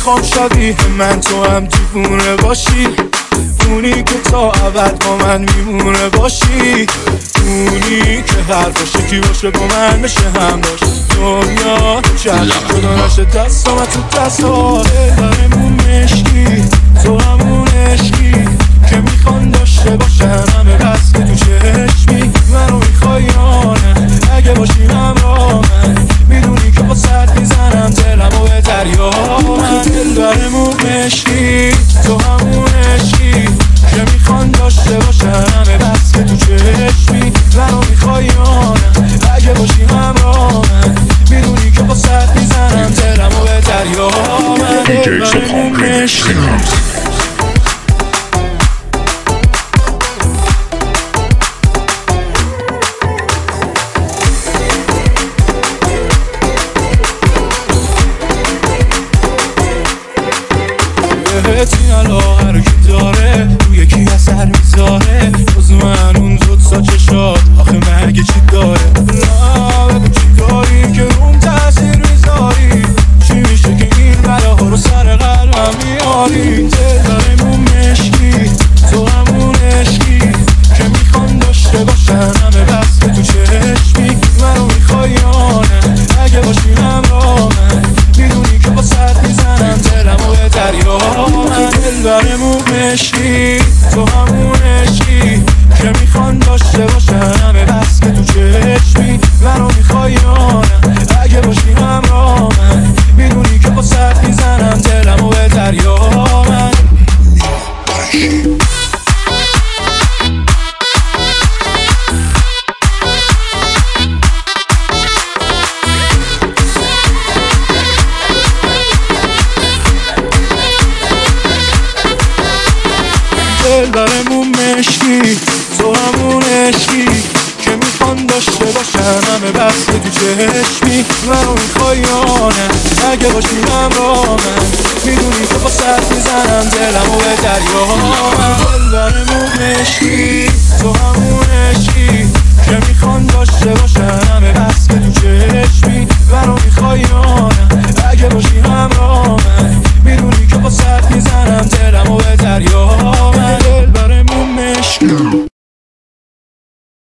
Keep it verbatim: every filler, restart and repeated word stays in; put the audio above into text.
میخوام شبیه من تو هم دیوونه باشی، اونی که تا ابد با من میمونه باشی، اونی که حرفاش یکی باشه با من بشه هم باش. دنیا چرخ جدا نشه دستام تو دستات، دلمون مشکی تو همون عشقی که میخوان داشته باشن همه بس که تو چشمی. منو میخوای یا نه؟ اگه باشی همراه من میدونی که با سرد میزنم دلمو به دریا. من دلبرمون مشکی تو همون عشقی که میخوان داشته باشن همه بس که تو چشمی. منو میخوای یا نه؟ اگه باشی همراه من میدونی که با سرد میزنم دلمو به دریا. من دلبرمون مشکی بهتی علا هر کی داره تو یکی اثر میذاره، باز من اون زود سا چشات آخه مگه چی داره؟ نه بگو چی داری که روم تاثیر میذاری، چی میشه که این بلاها رو سر قلبم میاری؟ دلبرمون مشکی تو همون عشقی که میخوان داشته باشن همه بس که تو چشمی. منو میخوای یا نه؟ اگه باشی همراه من میدونی که با سرد میزنم دلمو به دریا. من دلبرمون مشکی تو همون عشقی که میخوان داشته باشن همه بس که تو چشمی. منو میخوای یا نه؟ اگه باشی همراه من میدونی که با سرد میزنم دلمو به دریا. من دلبرمون مشکی تو همون عشقی که میخوان داشته باشن همه بس که تو چشمی. منو میخوای یا نه؟ اگه باشی همراه من میدونی که با سرد میزنم دلمو به دریا. من دلبرمون مشکی تو همون عشقی که میخوان داشته باشن همه